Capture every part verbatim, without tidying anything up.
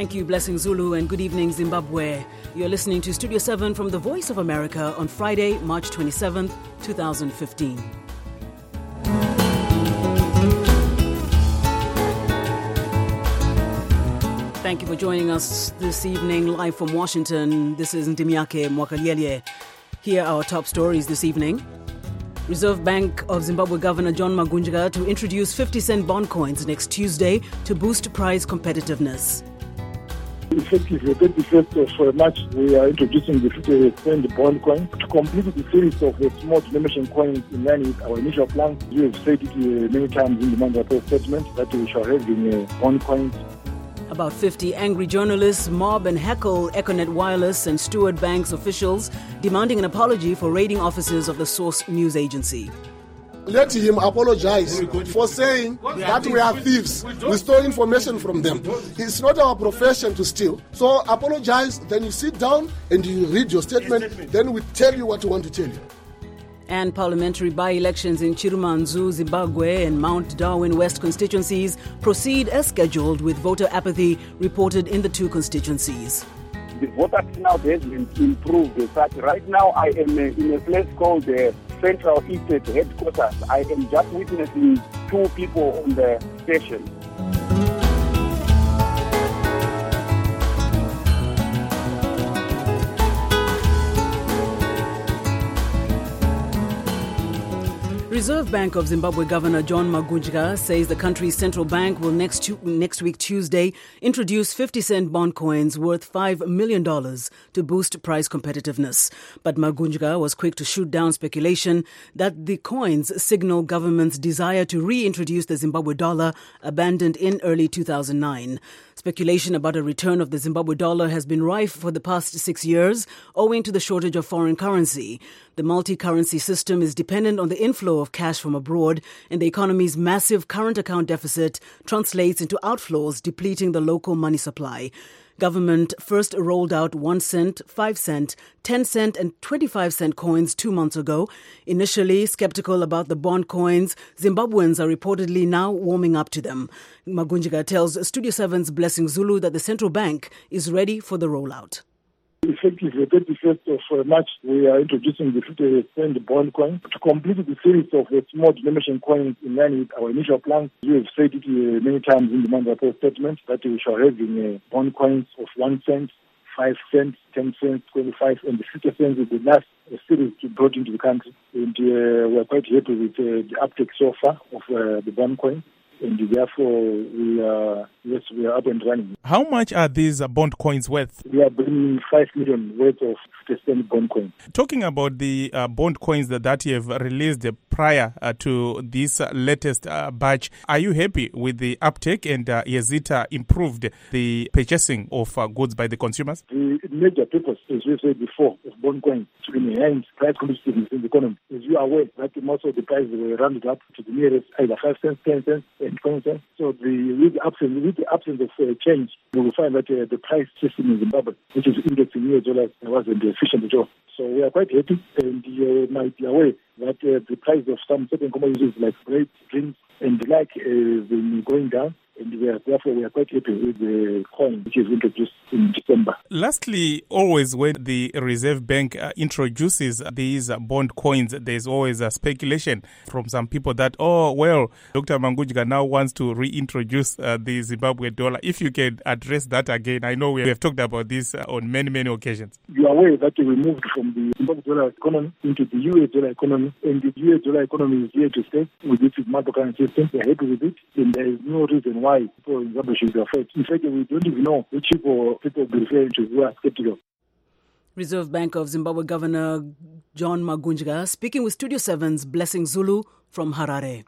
Thank you, Blessing Zulu, and good evening, Zimbabwe. You're listening to Studio seven from the Voice of America on Friday, March twenty-seventh, twenty fifteen. Thank you for joining us this evening live from Washington. This is Ndimiake Mwakalielye. Here are our top stories this evening. Reserve Bank of Zimbabwe Governor John Magunjika to introduce fifty cent bond coins next Tuesday to boost price competitiveness. Effective the thirty-first of March, we are introducing the fifty cent bond coin to complete the series of the small denomination coins in line with our initial plan. We have said it uh, many times in the mandatory statement that we shall have in uh, bond coins. About fifty angry journalists mob and heckle Econet Wireless and Stewart Bank's officials, demanding an apology for raiding offices of the Source news agency. Let him apologize for saying that we are thieves. We stole information from them. It's not our profession to steal. So apologize, then you sit down and you read your statement, then we tell you what we want to tell you. And parliamentary by-elections in Chirumanzu, Zimbabwe and Mount Darwin West constituencies proceed as scheduled, with voter apathy reported in the two constituencies. The voter turnout has been improved as such. Right now I am in a place called the Central East headquarters. I am just witnessing two people on the station. Reserve Bank of Zimbabwe Governor John Magunjika says the country's central bank will next tu- next week Tuesday introduce fifty cent bond coins worth five million dollars to boost price competitiveness. But Magunjika was quick to shoot down speculation that the coins signal government's desire to reintroduce the Zimbabwe dollar, abandoned in early two thousand nine. Speculation about a return of the Zimbabwe dollar has been rife for the past six years, owing to the shortage of foreign currency. The multi-currency system is dependent on the inflow of cash from abroad, and the economy's massive current account deficit translates into outflows, depleting the local money supply. Government first rolled out one cent, five cent, ten cent and twenty-five cent coins two months ago. Initially skeptical about the bond coins, Zimbabweans are reportedly now warming up to them. Magunjika tells Studio seven's Blessing Zulu that the central bank is ready for the rollout. Effective the thirty-first of March, we are introducing the fifty cent bond coin to complete the series of the small denomination coins in line with our initial plan. We have said it uh, many times in the mandatory statement that we shall have in uh, bond coins of one cent, five cents, ten cents, twenty-five, and the fifty cents is the last uh, series to brought into the country. And uh, we are quite happy with uh, the uptake so far of uh, the bond coin. And therefore, we are, yes, we are up and running. How much are these uh, bond coins worth? We are bringing five million worth of fifty cent bond coins. Talking about the uh, bond coins that, that you have released uh, prior uh, to this uh, latest uh, batch, are you happy with the uptake, and uh, has it uh, improved the purchasing of uh, goods by the consumers? The major purpose, as we said before, of bond coins to enhance price competitiveness in the economy. As you are aware, that most of the prices were rounded up to the nearest either five cents, ten cents, and twenty cents. So the, with the absence, with the absence of uh, change, you will find that uh, the price system in Zimbabwe, which is indexed in U S dollars, wasn't efficient at all. So we are quite happy, and you uh, might be aware that uh, the price of some certain commodities like bread, drinks, and the like has been going down. And we are, therefore, we are quite happy with the coin which is introduced in December. Lastly, always when the Reserve Bank uh, introduces these uh, bond coins, there's always a speculation from some people that, oh, well, Doctor Magunjika now wants to reintroduce uh, the Zimbabwe dollar. If you can address that again, I know we have talked about this uh, on many, many occasions. You are aware that we moved from the Zimbabwe dollar economy into the U S dollar economy, and the U S dollar economy is here to stay with its multi-currency system. We are happy with it, and there is no reason why people in Zimbabwe should be afraid. In fact, we don't even know which people people be referring to who are skeptical. Reserve Bank of Zimbabwe Governor John Magunjika speaking with Studio seven's Blessing Zulu from Harare.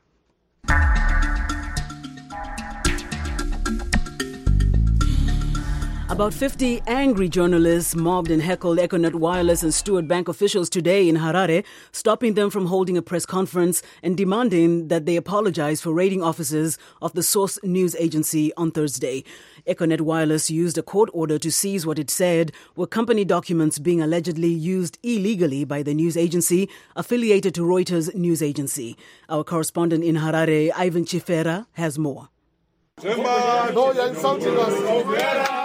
About fifty angry journalists mobbed and heckled Econet Wireless and Stewart Bank officials today in Harare, stopping them from holding a press conference and demanding that they apologize for raiding offices of the Source news agency on Thursday. Econet Wireless used a court order to seize what it said were company documents being allegedly used illegally by the news agency affiliated to Reuters news agency. Our correspondent in Harare, Ivan Chifera, has more. No, you're insulting us.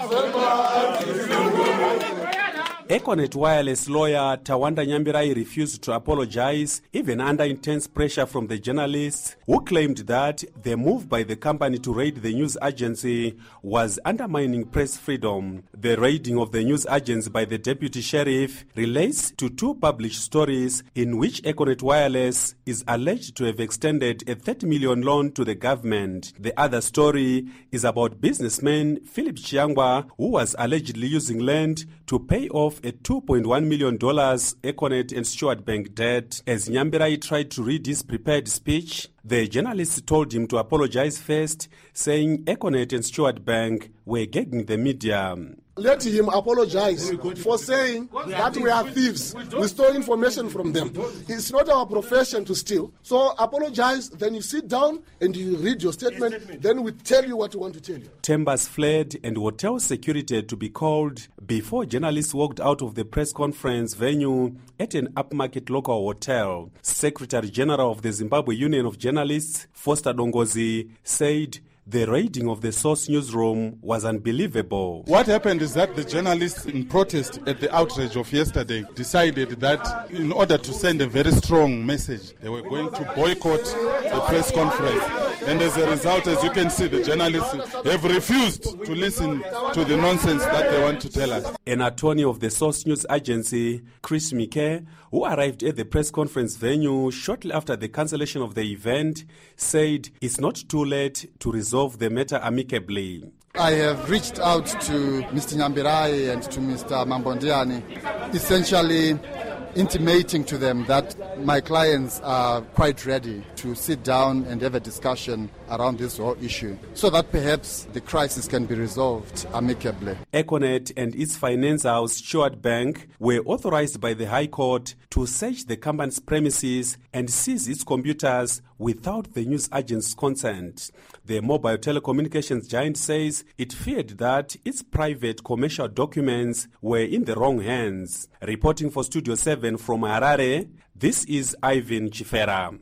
Econet Wireless lawyer Tawanda Nyambirai refused to apologize, even under intense pressure from the journalists, who claimed that the move by the company to raid the news agency was undermining press freedom. The raiding of the news agency by the deputy sheriff relates to two published stories in which Econet Wireless is alleged to have extended a thirty million loan to the government. The other story is about businessman Philip Chiangwa, who was allegedly using land to pay off a two point one million dollars Econet and Stewart Bank debt. As Nyambirai tried to read his prepared speech, the journalists told him to apologize first, saying Econet and Stewart Bank were gagging the media. Let him apologize for saying that we are thieves. We stole information from them. It's not our profession to steal. So apologize, then you sit down and you read your statement, then we tell you what we want to tell you. Timbers fled and hotel security had to be called before journalists walked out of the press conference venue at an upmarket local hotel. Secretary General of the Zimbabwe Union of Journalists, Foster Dongozi, said the raiding of the Source newsroom was unbelievable. What happened is that the journalists in protest at the outrage of yesterday decided that in order to send a very strong message, they were going to boycott the press conference. And as a result, as you can see, the journalists have refused to listen to the nonsense that they want to tell us. An attorney of the Source News Agency, Chris Mike, who arrived at the press conference venue shortly after the cancellation of the event, said it's not too late to resolve the matter amicably. I have reached out to Mister Nyambirai and to Mister Mambondiani, essentially intimating to them that my clients are quite ready to sit down and have a discussion around this whole issue so that perhaps the crisis can be resolved amicably. Econet and its finance house, Stewart Bank, were authorized by the High Court to search the company's premises and seize its computers without the news agent's consent. The mobile telecommunications giant says it feared that its private commercial documents were in the wrong hands. Reporting for Studio seven from Harare, this is Ivan Chifera.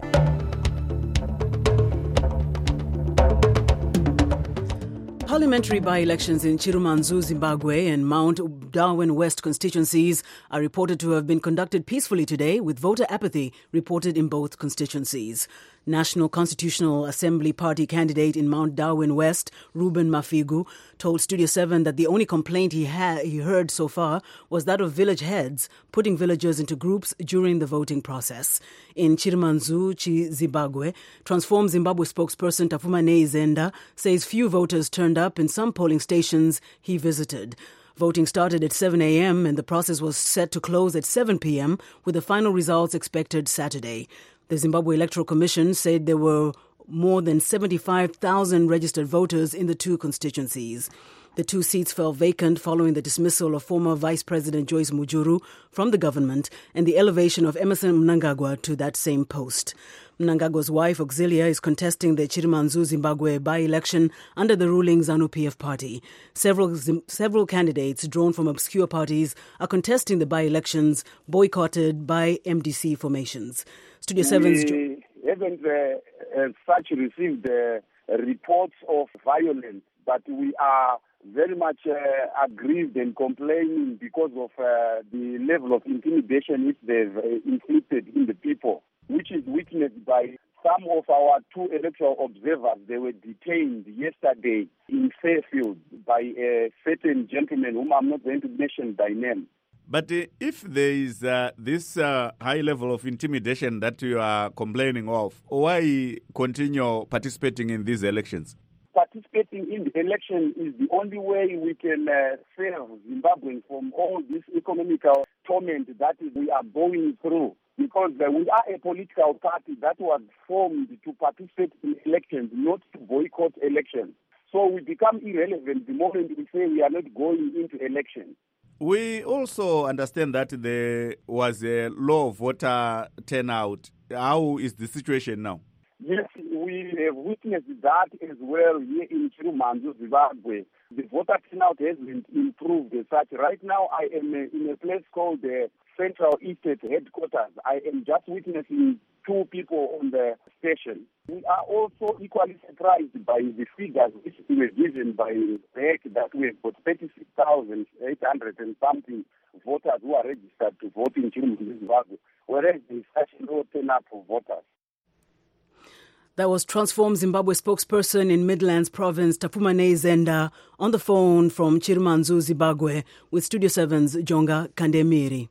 Parliamentary by-elections in Chirumanzu, Zimbabwe and Mount Darwin West constituencies are reported to have been conducted peacefully today, with voter apathy reported in both constituencies. National Constitutional Assembly Party candidate in Mount Darwin West, Ruben Mafigu, told Studio seven that the only complaint he, ha- he heard so far was that of village heads putting villagers into groups during the voting process. In Chirumanzu, Zimbabwe, Transform Zimbabwe spokesperson Tafumane Zenda says few voters turned up in some polling stations he visited. Voting started at seven a.m. and the process was set to close at seven p.m. with the final results expected Saturday. The Zimbabwe Electoral Commission said there were more than seventy-five thousand registered voters in the two constituencies. The two seats fell vacant following the dismissal of former Vice President Joyce Mujuru from the government and the elevation of Emmerson Mnangagwa to that same post. Mnangagwa's wife, Auxilia, is contesting the Chirumanzu, Zimbabwe by-election under the ruling ZANU-P F party. Several several candidates drawn from obscure parties are contesting the by-elections boycotted by M D C formations. Studio seven's We haven't uh, as such received uh, reports of violence, but we are very much uh, aggrieved and complaining because of uh, the level of intimidation which they've uh, inflicted in the people, which is witnessed by some of our two electoral observers. They were detained yesterday in Fairfield by a certain gentleman whom I'm not going to mention by name. But uh, if there is uh, this uh, high level of intimidation that you are complaining of, why continue participating in these elections? Participating in the election is the only way we can uh, save Zimbabweans from all this economical torment that we are going through. Because uh, we are a political party that was formed to participate in elections, not to boycott elections. So we become irrelevant the moment we say we are not going into elections. We also understand that there was a low voter turnout. How is the situation now? Yes, we have witnessed that as well here in Chirumanzu, Zimbabwe. The voter turnout has been improved as such. Right now I am in a place called the Central Estate Headquarters. I am just witnessing two people on the station. We are also equally surprised by the figures which were given by B E C that we have got thirty-six thousand eight hundred and something voters who are registered to vote in Zimbabwe, whereas there is such a low turnout of voters. That was Transform Zimbabwe spokesperson in Midlands Province, Tafumane Zenda, on the phone from Chirimanzu, Zimbabwe, with Studio seven's Jonga Kandemiri.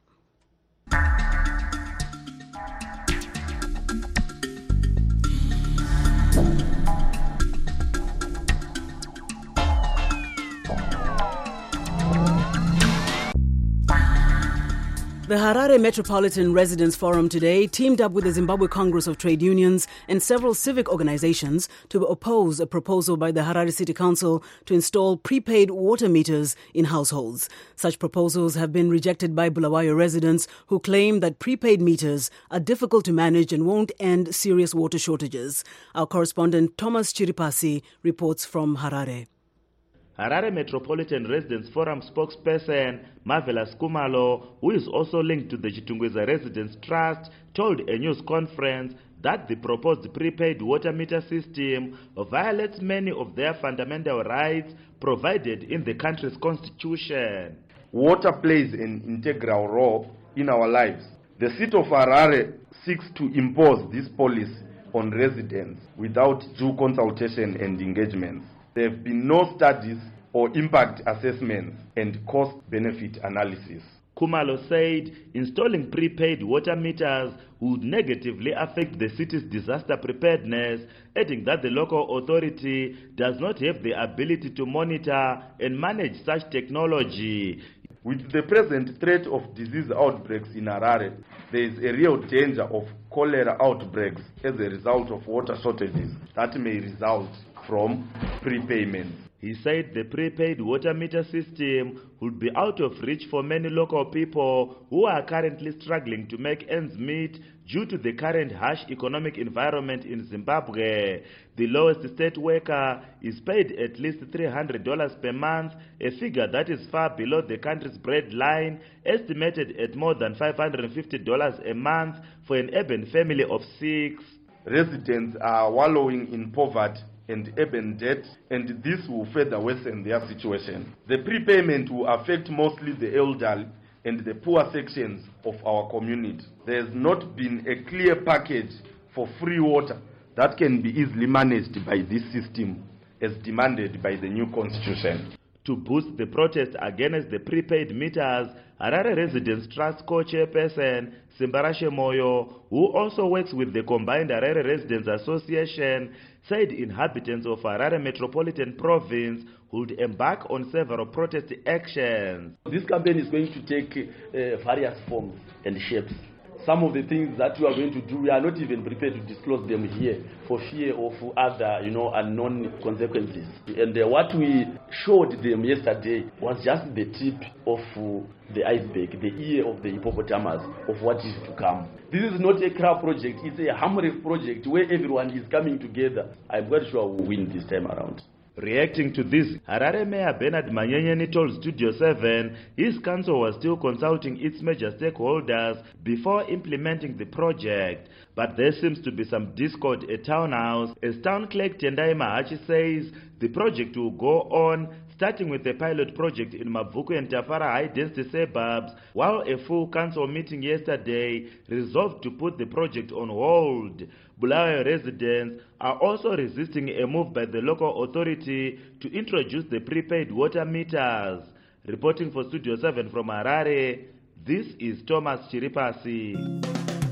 The Harare Metropolitan Residents Forum today teamed up with the Zimbabwe Congress of Trade Unions and several civic organizations to oppose a proposal by the Harare City Council to install prepaid water meters in households. Such proposals have been rejected by Bulawayo residents who claim that prepaid meters are difficult to manage and won't end serious water shortages. Our correspondent Thomas Chiripasi reports from Harare. Harare Metropolitan Residents Forum spokesperson Marvelous Kumalo, who is also linked to the Chitungwiza Residents Trust, told a news conference that the proposed prepaid water meter system violates many of their fundamental rights provided in the country's constitution. Water plays an integral role in our lives. The city of Harare seeks to impose this policy on residents without due consultation and engagement. There have been no studies or impact assessments and cost-benefit analysis. Kumalo said installing prepaid water meters would negatively affect the city's disaster preparedness, adding that the local authority does not have the ability to monitor and manage such technology. With the present threat of disease outbreaks in Harare, there is a real danger of cholera outbreaks as a result of water shortages that may result from prepayment. He said the prepaid water meter system would be out of reach for many local people who are currently struggling to make ends meet due to the current harsh economic environment in Zimbabwe. The lowest state worker is paid at least three hundred dollars per month, a figure that is far below the country's breadline, estimated at more than five hundred fifty dollars a month for an urban family of six. Residents are wallowing in poverty and urban debt, and this will further worsen their situation. The prepayment will affect mostly the elderly and the poor sections of our community. There has not been a clear package for free water that can be easily managed by this system as demanded by the new constitution. To boost the protest against the prepaid meters, Harare Residents Trust co-chairperson Simbarashe Moyo, who also works with the combined Harare Residents Association, said inhabitants of Harare Metropolitan Province would embark on several protest actions. This campaign is going to take uh, various forms and shapes. Some of the things that we are going to do, we are not even prepared to disclose them here for fear of other, you know, unknown consequences. And uh, what we showed them yesterday was just the tip of uh, the iceberg, the ear of the hippopotamus of what is to come. This is not a crowd project, it's a Hamref project where everyone is coming together. I'm quite sure we'll win this time around. Reacting to this, Harare Mayor Bernard Manyenyeni told Studio seven his council was still consulting its major stakeholders before implementing the project. But there seems to be some discord at Town House, as Town Clerk Tendai Mahachi says the project will go on, starting with a pilot project in Mavuku and Tafara high-density suburbs, while a full council meeting yesterday resolved to put the project on hold. Bulawayo residents are also resisting a move by the local authority to introduce the prepaid water meters. Reporting for Studio seven from Harare, this is Thomas Chiripasi.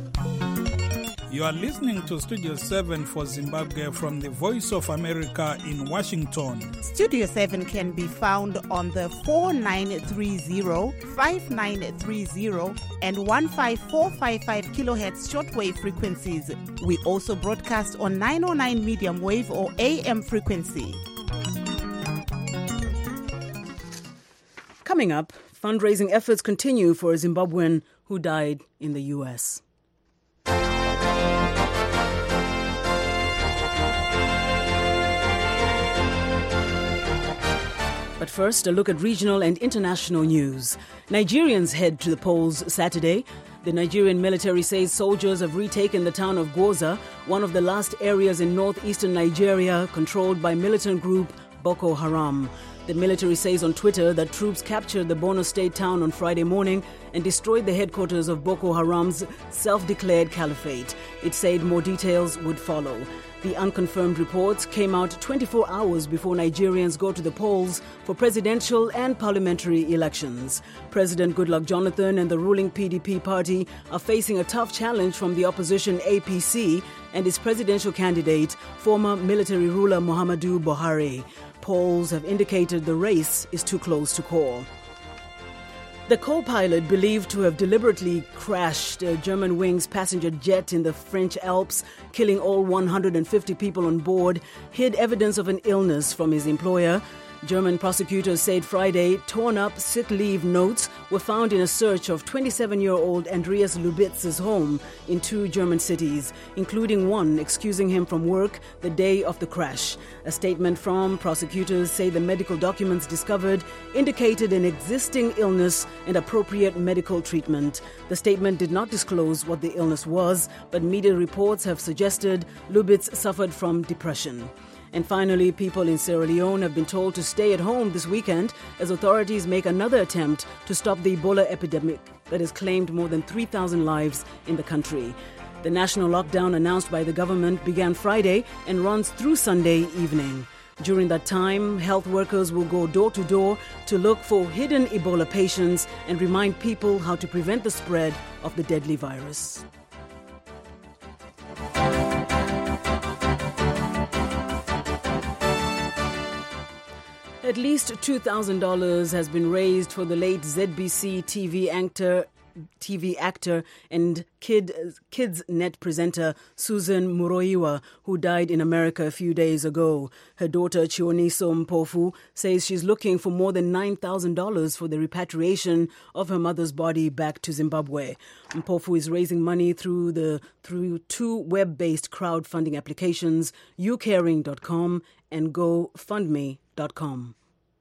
You are listening to Studio seven for Zimbabwe from the Voice of America in Washington. Studio seven can be found on the four nine three zero, five nine three zero and one five four five five kilohertz shortwave frequencies. We also broadcast on nine oh nine medium wave or A M frequency. Coming up, fundraising efforts continue for a Zimbabwean who died in the U S. But first, a look at regional and international news. Nigerians head to the polls Saturday. The Nigerian military says soldiers have retaken the town of Gwoza, one of the last areas in northeastern Nigeria controlled by militant group Boko Haram. The military says on Twitter that troops captured the Borno State town on Friday morning and destroyed the headquarters of Boko Haram's self-declared caliphate. It said more details would follow. The unconfirmed reports came out twenty-four hours before Nigerians go to the polls for presidential and parliamentary elections. President Goodluck Jonathan and the ruling P D P party are facing a tough challenge from the opposition A P C and its presidential candidate, former military ruler Muhammadu Buhari. Polls have indicated the race is too close to call. The co-pilot, believed to have deliberately crashed a Germanwings passenger jet in the French Alps, killing all one hundred fifty people on board, hid evidence of an illness from his employer. German prosecutors said Friday torn-up sick leave notes were found in a search of twenty-seven-year-old Andreas Lubitz's home in two German cities, including one excusing him from work the day of the crash. A statement from prosecutors say the medical documents discovered indicated an existing illness and appropriate medical treatment. The statement did not disclose what the illness was, but media reports have suggested Lubitz suffered from depression. And finally, people in Sierra Leone have been told to stay at home this weekend as authorities make another attempt to stop the Ebola epidemic that has claimed more than three thousand lives in the country. The national lockdown announced by the government began Friday and runs through Sunday evening. During that time, health workers will go door to door to look for hidden Ebola patients and remind people how to prevent the spread of the deadly virus. At least two thousand dollars has been raised for the late Z B C T V actor, T V actor and kid, Kids Net presenter Susan Muroiwa, who died in America a few days ago. Her daughter Chioniso Mpofu says she's looking for more than nine thousand dollars for the repatriation of her mother's body back to Zimbabwe. Mpofu is raising money through the through two web-based crowdfunding applications, you caring dot com and go fund me dot com.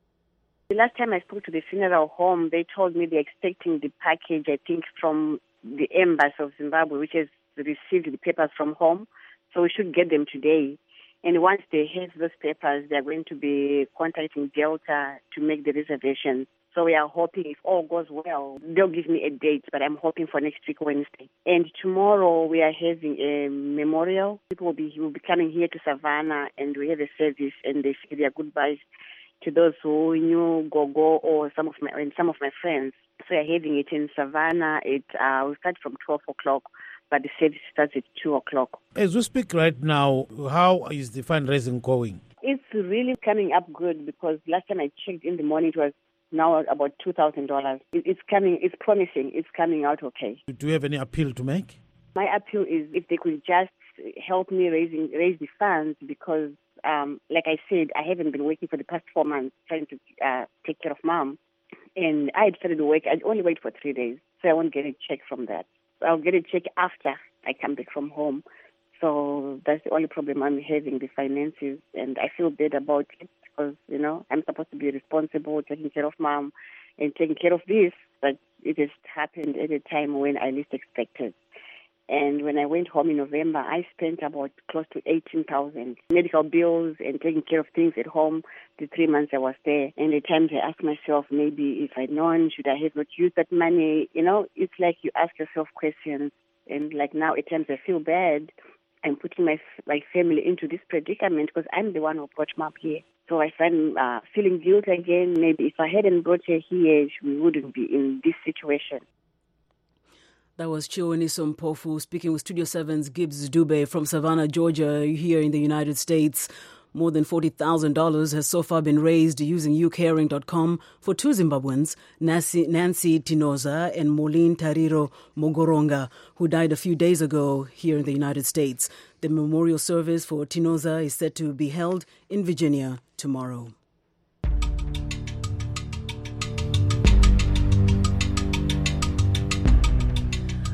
The last time I spoke to the funeral home, they told me they're expecting the package, I think, from the embassy of Zimbabwe, which has received the papers from home. So we should get them today. And once they have those papers, they're going to be contacting Delta to make the reservations. So we are hoping, if all goes well, they'll give me a date, but I'm hoping for next week, Wednesday. And tomorrow we are having a memorial. People will be, will be coming here to Savannah, and we have a service, and they say their goodbyes to those who knew Gogo or some of my and some of my friends. So we are having it in Savannah. It uh, will start from twelve o'clock, but the service starts at two o'clock. As we speak right now, how is the fundraising going? It's really coming up good, because last time I checked in the morning, it was now about two thousand dollars. It's coming, it's promising, it's coming out okay. Do you have any appeal to make? My appeal is if they could just help me raising raise the funds, because um, like I said, I haven't been working for the past four months trying to uh, take care of mom. And I had started to work, I'd only wait for three days, so I won't get a check from that. I'll get a check after I come back from home. So that's the only problem I'm having, the finances, and I feel bad about it, because, you know, I'm supposed to be responsible, taking care of mom and taking care of this, but it has happened at a time when I least expected. And when I went home in November, I spent about close to eighteen thousand medical bills and taking care of things at home the three months I was there. And at times I asked myself, maybe if I'd known, should I have not used that money? You know, it's like you ask yourself questions. And like now, at times I feel bad. I'm putting my my family into this predicament because I'm the one who brought mom here. So I find uh, feeling guilt again. Maybe if I hadn't brought her here, we wouldn't be in this situation. That was Chioniso Mpofu speaking with Studio seven's Gibbs Dube from Savannah, Georgia, here in the United States. More than forty thousand dollars has so far been raised using you caring dot com for two Zimbabweans, Nancy, Nancy Tinoza and Moline Tariro Mogoronga, who died a few days ago here in the United States. The memorial service for Tinoza is set to be held in Virginia tomorrow.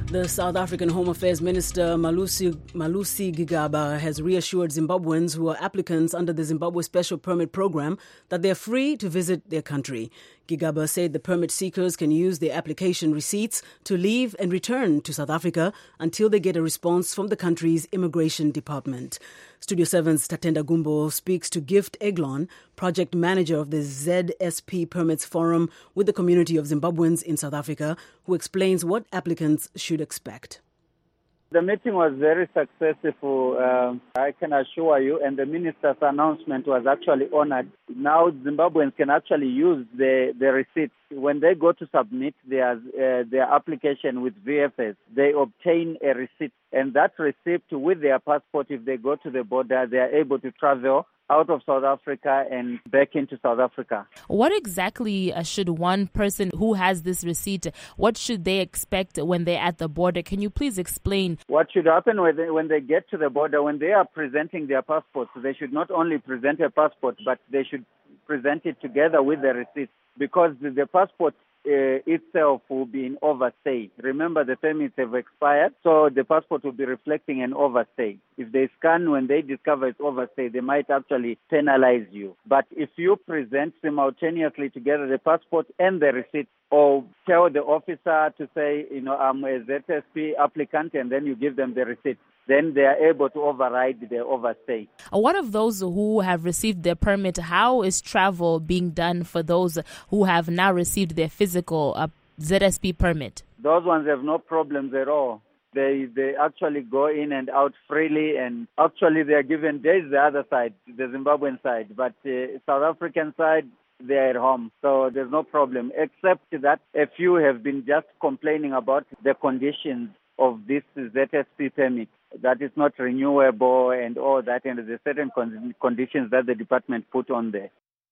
The South African Home Affairs Minister Malusi, Malusi Gigaba has reassured Zimbabweans who are applicants under the Zimbabwe Special Permit Program that they are free to visit their country. Gigaba said the permit seekers can use their application receipts to leave and return to South Africa until they get a response from the country's immigration department. Studio seven's Tatenda Gumbo speaks to Gift Eglon, project manager of the Z S P Permits Forum with the community of Zimbabweans in South Africa, who explains what applicants should expect. The meeting was very successful, uh, I can assure you, and the minister's announcement was actually honored. Now Zimbabweans can actually use the, the receipts. When they go to submit their, uh, their application with V F S, they obtain a receipt. And that receipt with their passport, if they go to the border, they are able to travel out of South Africa and back into South Africa. What exactly uh, should one person who has this receipt, what should they expect when they're at the border? Can you please explain? What should happen when they, when they get to the border, when they are presenting their passports, they should not only present a passport, but they should present it together with the receipt, because the, the passport Uh, itself will be in overstay. Remember, the permits have expired, so the passport will be reflecting an overstay. If they scan when they discover it's overstay, they might actually penalize you. But if you present simultaneously together the passport and the receipt, or tell the officer to say, you know, I'm a Z S P applicant, and then you give them the receipt, then they are able to override the overstay. What of those who have received their permit? How is travel being done for those who have now received their physical uh, Z S P permit? Those ones have no problems at all. They they actually go in and out freely, and actually they are given days the other side, the Zimbabwean side, but uh, South African side, they're at home, so there's no problem, except that a few have been just complaining about the conditions of this Z S P permit, that is not renewable and all that, and there's certain con- conditions that the department put on there.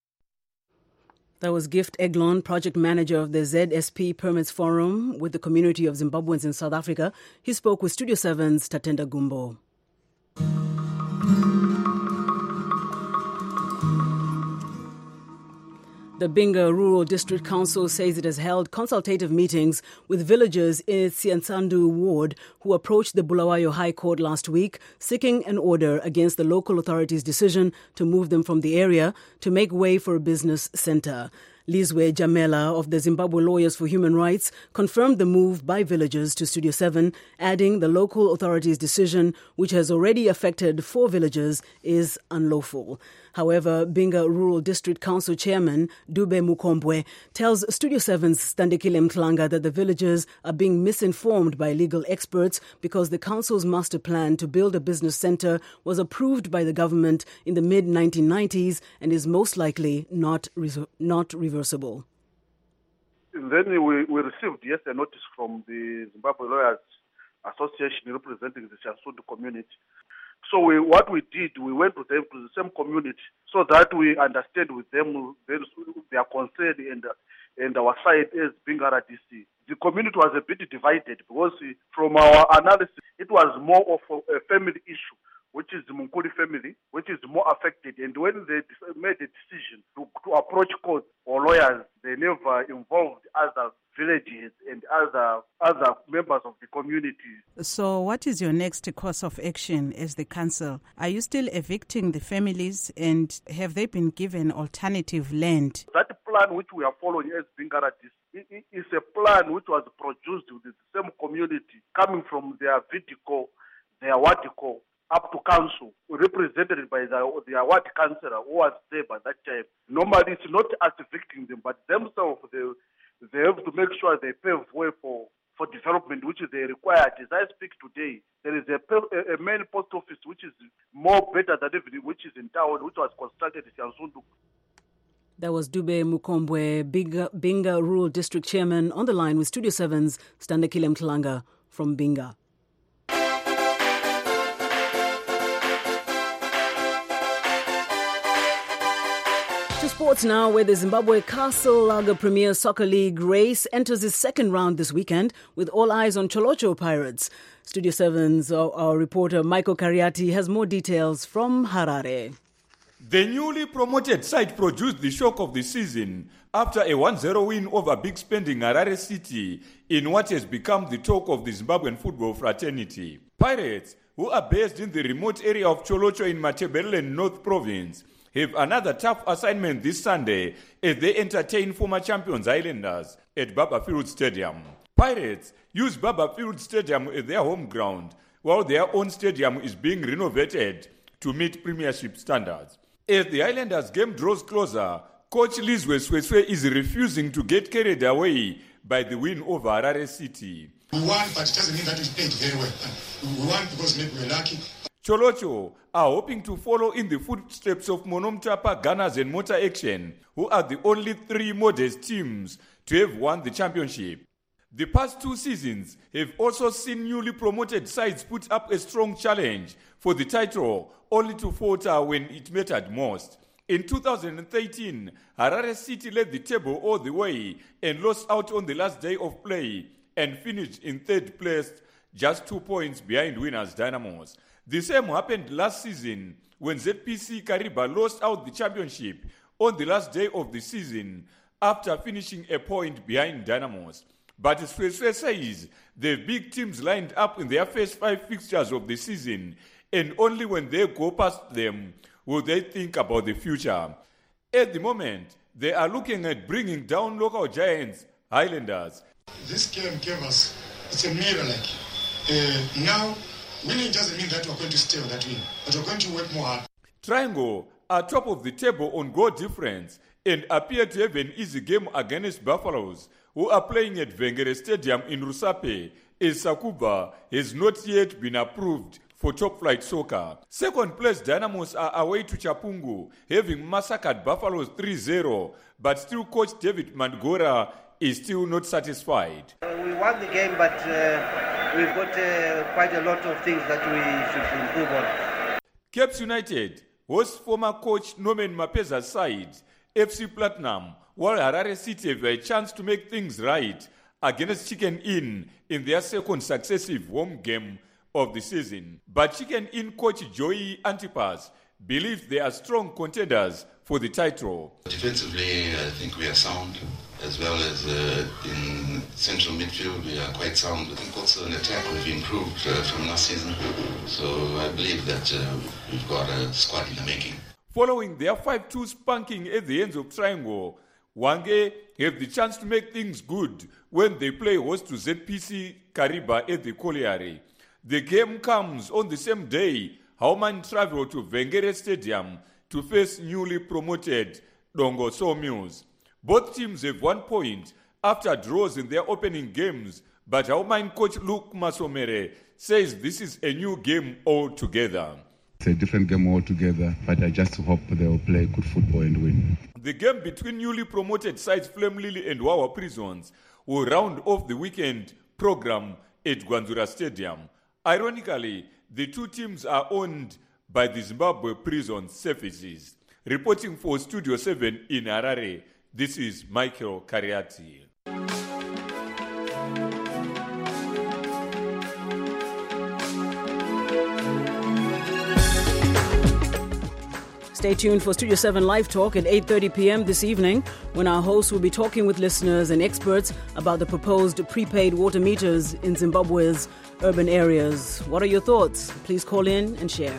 That was Gift Eglon, project manager of the Z S P Permits Forum with the community of Zimbabweans in South Africa. He spoke with Studio seven's Tatenda Gumbo. The Binga Rural District Council says it has held consultative meetings with villagers in Siansandu ward who approached the Bulawayo High Court last week seeking an order against the local authorities' decision to move them from the area to make way for a business centre. Lizwe Jamela of the Zimbabwe Lawyers for Human Rights confirmed the move by villagers to Studio seven, adding the local authorities' decision, which has already affected four villages, is unlawful. However, Binga Rural District Council Chairman Dube Mukombwe tells Studio seven's Standekile Mklanga that the villagers are being misinformed by legal experts because the council's master plan to build a business centre was approved by the government in the mid nineteen nineties and is most likely not re- not reversible. Then we, we received yes a notice from the Zimbabwe Lawyers Association representing the Siansandu community. So we, what we did, we went to them, to the same community, so that we understand with them their, their concern and and our side as being R D C. The community was a bit divided because from our analysis, it was more of a, a family issue, which is the Munkuli family, which is more affected. And when they made a decision to, to approach court or lawyers, they never involved other villages and other other members of the community. So what is your next course of action as the council? Are you still evicting the families, and have they been given alternative land? That plan which we are following as Bingaradis is a plan which was produced with the same community coming from their Vidico, their Wadiko, up to council, represented by the, the award councillor who was there by that time. Normally it's not us evicting them, but themselves, they They have to make sure they pave way for, for development, which is they required. As I speak today, there is a, a main post office which is more better than everything, which is in town, which was constructed in Siansandu. That was Dube Mukombwe, Binga, Binga Rural District Chairman, on the line with Studio seven's Standekile Mklanga from Binga. To sports now, where the Zimbabwe Castle Lager Premier Soccer League race enters its second round this weekend, with all eyes on Cholocho Pirates. Studio seven's our, our reporter Michael Kariati has more details from Harare. The newly promoted side produced the shock of the season after a one zero win over big spending Harare City in what has become the talk of the Zimbabwean football fraternity. Pirates, who are based in the remote area of Cholocho in Matabeleland North Province, have another tough assignment this Sunday as they entertain former champions Highlanders at Baba Field Stadium. Pirates use Baba Field Stadium as their home ground, while their own stadium is being renovated to meet premiership standards. As the Highlanders game draws closer, coach Lizwe Sweswe is refusing to get carried away by the win over Harare City. We won, but it doesn't mean that we played very well. We won because maybe we're lucky. Cholocho are hoping to follow in the footsteps of Monomtapa, Gunners and Motor Action, who are the only three modest teams to have won the championship. The past two seasons have also seen newly promoted sides put up a strong challenge for the title, only to falter when it mattered most. In two thousand thirteen, Harare City led the table all the way and lost out on the last day of play and finished in third place, just two points behind winners Dynamos. The same happened last season when Z P C Kariba lost out the championship on the last day of the season after finishing a point behind Dynamos. But Sweswe says the big teams lined up in their first five fixtures of the season, and only when they go past them will they think about the future. At the moment, they are looking at bringing down local giants, Highlanders. This game gave us, it's a mirror like. Uh, now, winning doesn't mean that we're going to stay on that win, but we're going to work more hard. Triangle are top of the table on goal difference and appear to have an easy game against Buffaloes, who are playing at Vengere Stadium in Rusape, as Sakuba has not yet been approved for top-flight soccer. Second place Dynamos are away to Chapungu, having massacred Buffaloes three zero, but still coach David Mandgora is still not satisfied. Uh, we won the game, but uh, we've got uh, quite a lot of things that we should improve on. Caps United hosts former coach Norman Mapeza's side, F C Platinum, while Harare City have a chance to make things right against Chicken Inn in their second successive home game of the season. But Chicken Inn coach Joey Antipas believes they are strong contenders for the title. Defensively, I think we are sound, as well as uh, in central midfield, we are quite sound. I think also in attack we've improved uh, from last season. So I believe that uh, we've got a squad in the making. Following their five two spanking at the ends of Triangle, Wange have the chance to make things good when they play host to Z P C Kariba at the Colliery. The game comes on the same day Hauman travel to Vengere Stadium to face newly promoted Dongo Sawmills. Both teams have one point after draws in their opening games, but Hauman coach Luke Masomere says this is a new game altogether. It's a different game altogether, but I just hope they will play good football and win. The game between newly promoted sides Flame Lily and Wawa Prisons will round off the weekend program at Gwanzura Stadium. Ironically, the two teams are owned by the Zimbabwe Prison Services. Reporting for Studio seven in Harare, this is Michael Kariati. Stay tuned for Studio seven Live Talk at eight thirty p.m. this evening, when our host will be talking with listeners and experts about the proposed prepaid water meters in Zimbabwe's urban areas. What are your thoughts? Please call in and share.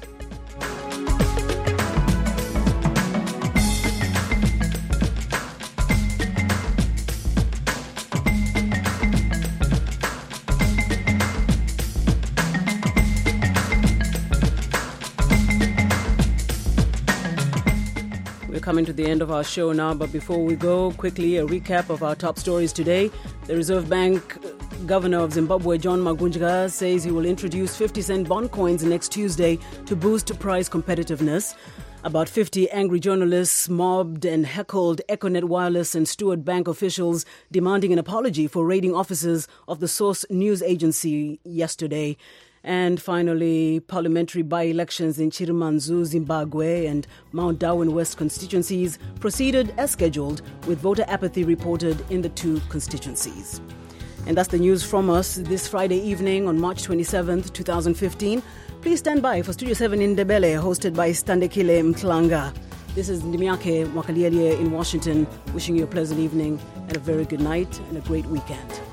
Coming to the end of our show now, but before we go, quickly a recap of our top stories today. The Reserve Bank Governor of Zimbabwe, John Magunjga, says he will introduce fifty cent bond coins next Tuesday to boost price competitiveness. About fifty angry journalists mobbed and heckled Econet Wireless and Stewart Bank officials, demanding an apology for raiding offices of the Source news agency yesterday. And finally, parliamentary by-elections in Chirimanzu, Zimbabwe and Mount Darwin West constituencies proceeded as scheduled, with voter apathy reported in the two constituencies. And that's the news from us this Friday evening on March twenty-seventh, twenty fifteen. Please stand by for Studio seven in Ndebele, hosted by Standekile Mtlanga. This is Ndimiake Mwakaliele in Washington, wishing you a pleasant evening and a very good night and a great weekend.